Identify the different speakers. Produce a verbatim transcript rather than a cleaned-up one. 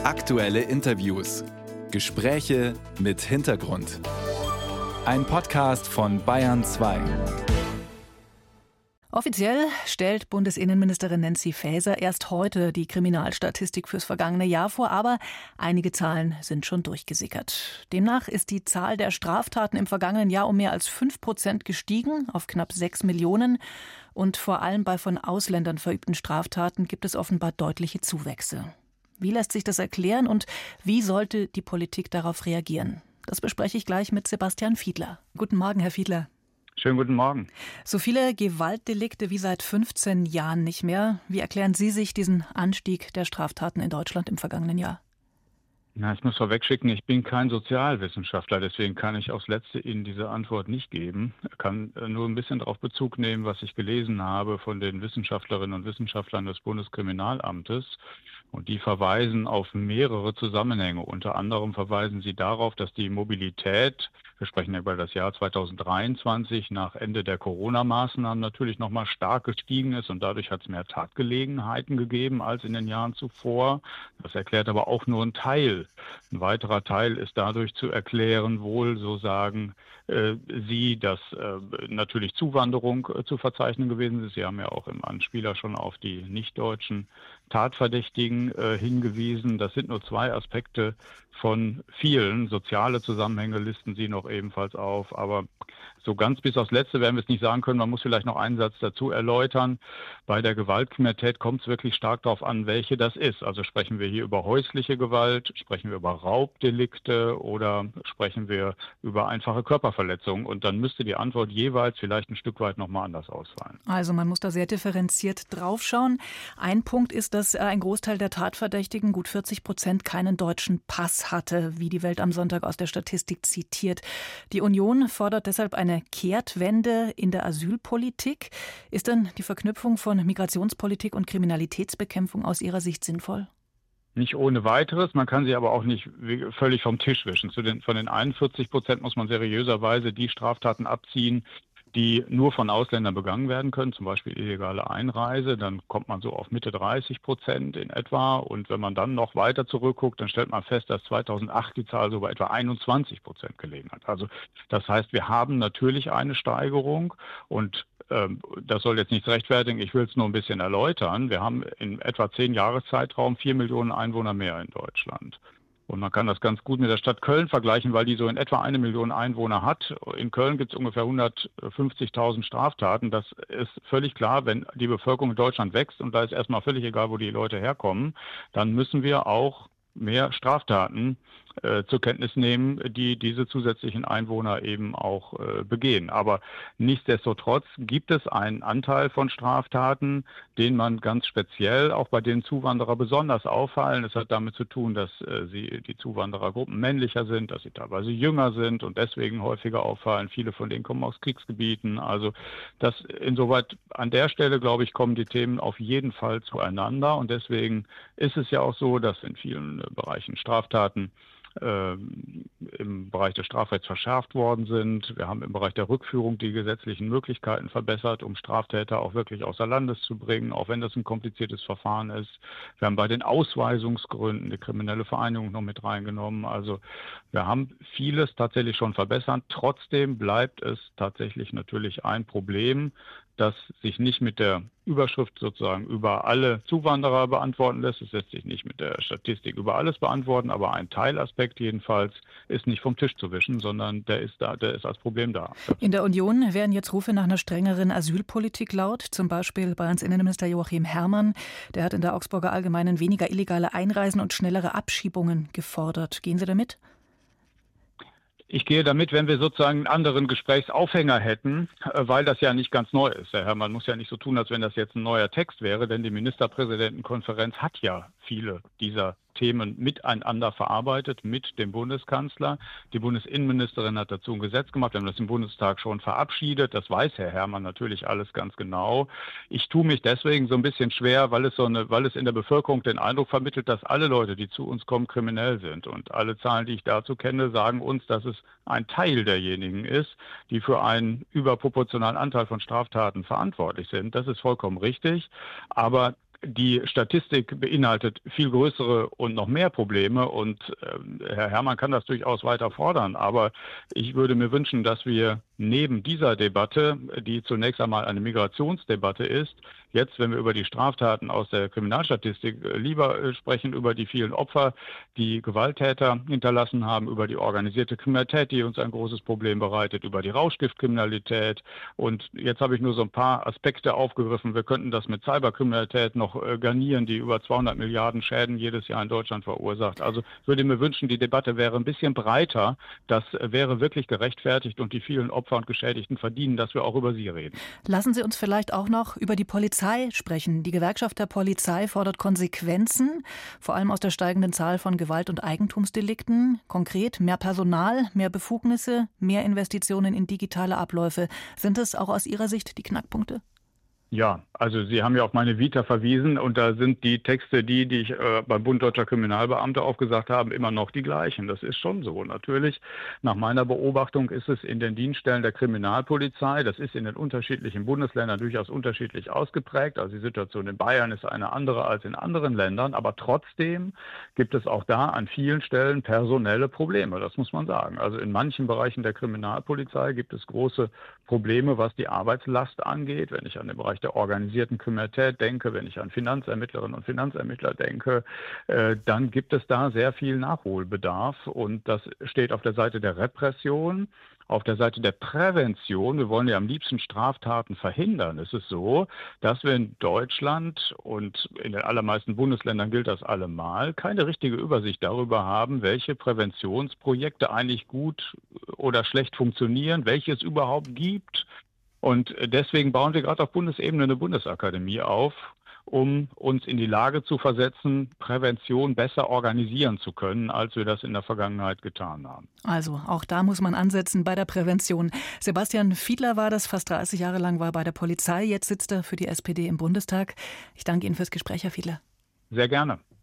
Speaker 1: Aktuelle Interviews. Gespräche mit Hintergrund. Ein Podcast von Bayern zwei.
Speaker 2: Offiziell stellt Bundesinnenministerin Nancy Faeser erst heute die Kriminalstatistik fürs vergangene Jahr vor, aber einige Zahlen sind schon durchgesickert. Demnach ist die Zahl der Straftaten im vergangenen Jahr um mehr als fünf Prozent gestiegen, auf knapp sechs Millionen. Und vor allem bei von Ausländern verübten Straftaten gibt es offenbar deutliche Zuwächse. Wie lässt sich das erklären und wie sollte die Politik darauf reagieren? Das bespreche ich gleich mit Sebastian Fiedler. Guten Morgen, Herr Fiedler.
Speaker 3: Schönen guten Morgen.
Speaker 2: So viele Gewaltdelikte wie seit fünfzehn Jahren nicht mehr. Wie erklären Sie sich diesen Anstieg der Straftaten in Deutschland im vergangenen Jahr?
Speaker 3: Na, ich muss vorweg schicken, ich bin kein Sozialwissenschaftler, deswegen kann ich aufs Letzte Ihnen diese Antwort nicht geben. Ich kann nur ein bisschen darauf Bezug nehmen, was ich gelesen habe von den Wissenschaftlerinnen und Wissenschaftlern des Bundeskriminalamtes. Und die verweisen auf mehrere Zusammenhänge. Unter anderem verweisen sie darauf, dass die Mobilität, wir sprechen ja über das Jahr zweitausenddreiundzwanzig, nach Ende der Corona-Maßnahmen natürlich nochmal stark gestiegen ist und dadurch hat es mehr Tatgelegenheiten gegeben als in den Jahren zuvor. Das erklärt aber auch nur einen Teil. Ein weiterer Teil ist dadurch zu erklären, wohl, so sagen äh, Sie, dass äh, natürlich Zuwanderung äh, zu verzeichnen gewesen ist. Sie haben ja auch im Anspieler schon auf die nicht-deutschen Tatverdächtigen äh, hingewiesen. Das sind nur zwei Aspekte von vielen. Soziale Zusammenhänge listen Sie noch ebenfalls auf. Aber so ganz bis aufs Letzte werden wir es nicht sagen können. Man muss vielleicht noch einen Satz dazu erläutern. Bei der Gewaltkriminalität kommt es wirklich stark darauf an, welche das ist. Also sprechen wir hier über häusliche Gewalt, sprechen wir über Raubdelikte oder sprechen wir über einfache Körperverletzungen. Und dann müsste die Antwort jeweils vielleicht ein Stück weit nochmal anders ausfallen.
Speaker 2: Also man muss da sehr differenziert draufschauen. Ein Punkt ist, dass ein Großteil der Tatverdächtigen, gut vierzig Prozent, keinen deutschen Pass hatte, wie die Welt am Sonntag aus der Statistik zitiert. Die Union fordert deshalb eine Kehrtwende in der Asylpolitik. Ist denn die Verknüpfung von Migrationspolitik und Kriminalitätsbekämpfung aus Ihrer Sicht sinnvoll?
Speaker 3: Nicht ohne weiteres, man kann sie aber auch nicht völlig vom Tisch wischen. Zu den, von den einundvierzig Prozent muss man seriöserweise die Straftaten abziehen, die nur von Ausländern begangen werden können, zum Beispiel illegale Einreise, dann kommt man so auf Mitte dreißig Prozent in etwa. Und wenn man dann noch weiter zurückguckt, dann stellt man fest, dass zweitausendacht die Zahl so bei etwa einundzwanzig Prozent gelegen hat. Also das heißt, wir haben natürlich eine Steigerung und ähm, das soll jetzt nichts rechtfertigen, ich will es nur ein bisschen erläutern. Wir haben in etwa zehn Jahreszeitraum vier Millionen Einwohner mehr in Deutschland. Und man kann das ganz gut mit der Stadt Köln vergleichen, weil die so in etwa eine Million Einwohner hat. In Köln gibt es ungefähr hundertfünfzigtausend Straftaten. Das ist völlig klar, wenn die Bevölkerung in Deutschland wächst und da ist erstmal völlig egal, wo die Leute herkommen, dann müssen wir auch mehr Straftaten äh, zur Kenntnis nehmen, die diese zusätzlichen Einwohner eben auch äh, begehen. Aber nichtsdestotrotz gibt es einen Anteil von Straftaten, den man ganz speziell auch bei den Zuwanderern besonders auffallen. Es hat damit zu tun, dass äh, sie die Zuwanderergruppen männlicher sind, dass sie teilweise jünger sind und deswegen häufiger auffallen. Viele von denen kommen aus Kriegsgebieten. Also das insoweit an der Stelle, glaube ich, kommen die Themen auf jeden Fall zueinander. Und deswegen ist es ja auch so, dass in vielen Bereichen Straftaten äh, im Bereich des Strafrechts verschärft worden sind. Wir haben im Bereich der Rückführung die gesetzlichen Möglichkeiten verbessert, um Straftäter auch wirklich außer Landes zu bringen, auch wenn das ein kompliziertes Verfahren ist. Wir haben bei den Ausweisungsgründen die kriminelle Vereinigung noch mit reingenommen. Also wir haben vieles tatsächlich schon verbessert. Trotzdem bleibt es tatsächlich natürlich ein Problem, das sich nicht mit der Überschrift sozusagen über alle Zuwanderer beantworten lässt. Es lässt sich nicht mit der Statistik über alles beantworten, aber ein Teilaspekt jedenfalls ist nicht vom Tisch zu wischen, sondern der ist da, der ist als Problem da.
Speaker 2: In der Union werden jetzt Rufe nach einer strengeren Asylpolitik laut. Zum Beispiel Bayerns Innenminister Joachim Herrmann. Der hat in der Augsburger Allgemeinen weniger illegale Einreisen und schnellere Abschiebungen gefordert. Gehen Sie damit?
Speaker 3: Ich gehe damit, wenn wir sozusagen einen anderen Gesprächsaufhänger hätten, weil das ja nicht ganz neu ist. Herr Herrmann muss ja nicht so tun, als wenn das jetzt ein neuer Text wäre, denn die Ministerpräsidentenkonferenz hat ja viele dieser Themen miteinander verarbeitet mit dem Bundeskanzler. Die Bundesinnenministerin hat dazu ein Gesetz gemacht. Wir haben das im Bundestag schon verabschiedet. Das weiß Herr Herrmann natürlich alles ganz genau. Ich tue mich deswegen so ein bisschen schwer, weil es so eine, weil es in der Bevölkerung den Eindruck vermittelt, dass alle Leute, die zu uns kommen, kriminell sind. Und alle Zahlen, die ich dazu kenne, sagen uns, dass es ein Teil derjenigen ist, die für einen überproportionalen Anteil von Straftaten verantwortlich sind. Das ist vollkommen richtig. Aber Die Statistik beinhaltet viel größere und noch mehr Probleme und äh, Herr Herrmann kann das durchaus weiter fordern, aber ich würde mir wünschen, dass wir neben dieser Debatte, die zunächst einmal eine Migrationsdebatte ist, jetzt, wenn wir über die Straftaten aus der Kriminalstatistik lieber sprechen, über die vielen Opfer, die Gewalttäter hinterlassen haben, über die organisierte Kriminalität, die uns ein großes Problem bereitet, über die Rauschgiftkriminalität. Und jetzt habe ich nur so ein paar Aspekte aufgegriffen. Wir könnten das mit Cyberkriminalität noch garnieren, die über zweihundert Milliarden Schäden jedes Jahr in Deutschland verursacht. Also ich würde mir wünschen, die Debatte wäre ein bisschen breiter. Das wäre wirklich gerechtfertigt und die vielen Opfer und Geschädigten verdienen, dass wir auch über sie reden.
Speaker 2: Lassen Sie uns vielleicht auch noch über die Polizei sprechen. Die Gewerkschaft der Polizei fordert Konsequenzen, vor allem aus der steigenden Zahl von Gewalt- und Eigentumsdelikten. Konkret mehr Personal, mehr Befugnisse, mehr Investitionen in digitale Abläufe. Sind das auch aus Ihrer Sicht die Knackpunkte?
Speaker 3: Ja, also Sie haben ja auf meine Vita verwiesen und da sind die Texte, die, die ich äh, beim Bund Deutscher Kriminalbeamte aufgesagt habe, immer noch die gleichen. Das ist schon so. Natürlich, nach meiner Beobachtung ist es in den Dienststellen der Kriminalpolizei, das ist in den unterschiedlichen Bundesländern durchaus unterschiedlich ausgeprägt. Also die Situation in Bayern ist eine andere als in anderen Ländern, aber trotzdem gibt es auch da an vielen Stellen personelle Probleme, das muss man sagen. Also in manchen Bereichen der Kriminalpolizei gibt es große Probleme, was die Arbeitslast angeht, wenn ich an den Bereich der organisierten Kriminalität denke, wenn ich an Finanzermittlerinnen und Finanzermittler denke, äh, dann gibt es da sehr viel Nachholbedarf und das steht auf der Seite der Repression. Auf der Seite der Prävention, wir wollen ja am liebsten Straftaten verhindern, ist es so, dass wir in Deutschland und in den allermeisten Bundesländern gilt das allemal, keine richtige Übersicht darüber haben, welche Präventionsprojekte eigentlich gut oder schlecht funktionieren, welche es überhaupt gibt. Und deswegen bauen wir gerade auf Bundesebene eine Bundesakademie auf, um uns in die Lage zu versetzen, Prävention besser organisieren zu können, als wir das in der Vergangenheit getan haben.
Speaker 2: Also auch da muss man ansetzen bei der Prävention. Sebastian Fiedler war das, fast dreißig Jahre lang war bei der Polizei, jetzt sitzt er für die S P D im Bundestag. Ich danke Ihnen fürs Gespräch, Herr Fiedler.
Speaker 3: Sehr gerne.